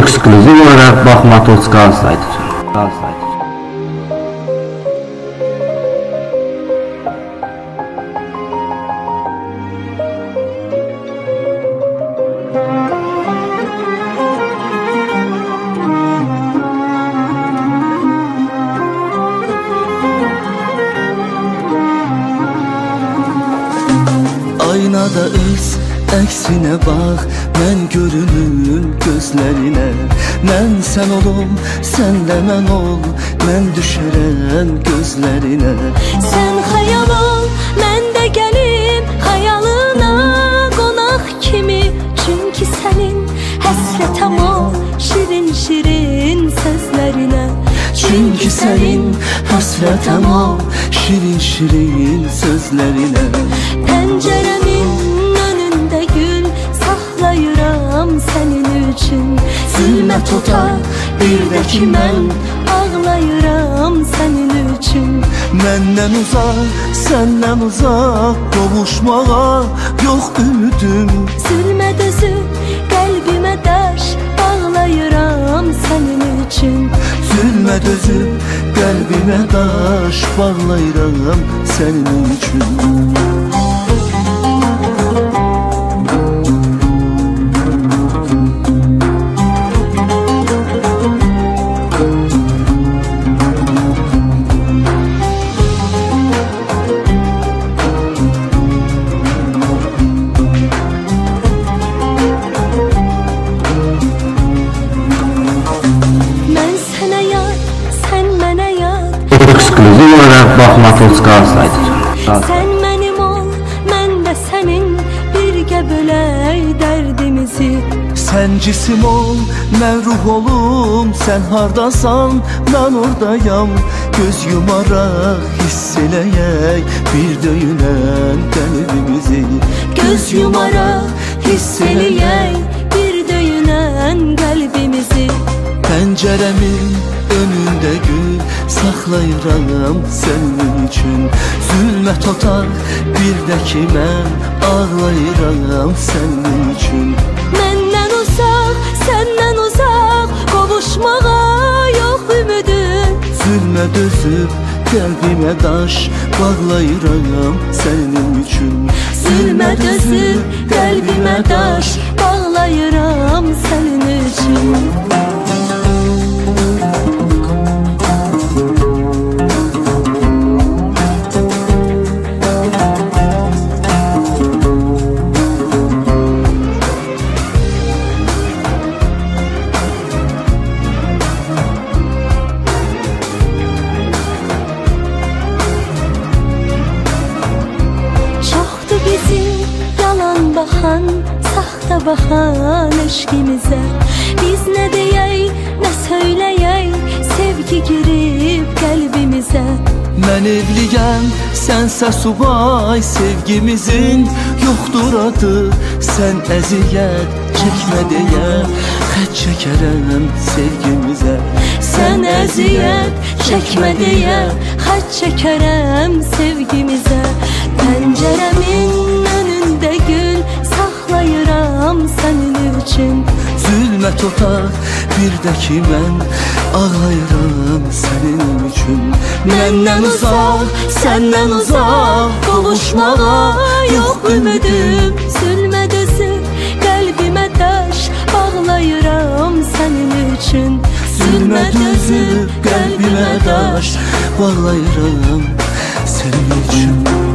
Ekskluziv olarak Bakma Totskal saytı. Aynada öz əksine bak, mən görünüm gözlerine. Mən sən olum, sən də mən ol, mən düşərəm gözlerine. Sən xəyal ol, mən də gəlim xəyalına, qonaq kimi. Çünki sənin həsrətəm ol, şirin şirin sözlerine. Çünki sənin həsrətəm ol, şirin şirin sözlerine. Pəncərəmin önündə gül saxlayıram sənin üçün. Zülmət otar, bir də ki mən ağlayıram sənin üçün. Məndən uzaq, səndən uzaq, qovuşmağa yox ümidim. Zülmə dözüb qəlbimə daş bağlayıram sənin üçün. Zülmə dözüb qəlbimə daş bağlayıram sənin üçün. Ekskluziv olarak Bakma Totskal saytı. Sən mənim ol, mən də sənin, birgə bölək dərdimizi. Sən cisim ol, mən ruh olum, sən hardasan, mən oradayam. Göz yumaraq hiss eləyək bir döyünən qəlbimizi. Göz yumaraq hiss eləyək bir döyünən qəlbimizi. Pəncərəmin önündə gül saxlayıram sənin üçün. Zülmət otar, bir də ki mən ağlayıram sənin üçün. Məndən uzaq, səndən uzaq, qovuşmağa yox ümidim. Zülmə dözüb qəlbimə daş bağlayıram sənin üçün. Zülmə dözüb qəlbimə daş bağlayıram sənin üçün. Baxan, saxta baxan eşqimizə. Biz nə deyək, nə söyləyək, sevgi girib qəlbimizə. Mən evliyəm, sənsə subay, sevgimizin yoxdur adı. Sən əziyyət çəkmə deyə, xət çəkərəm sevgimizə. Sən əziyyət çəkmə deyə, xət çəkərəm sevgimizə. Pəncərəmin önündə gül saxlayıram sənin üçün. Zülmət otar, bir də ki mən ağlayıram sənin üçün. Məndən uzaq, səndən uzaq, qovuşmağa yox ümidim. Zülmə dözüb qəlbimə daş bağlayıram sənin üçün. Zülmə dözüb qəlbimə daş bağlayıram sənin üçün.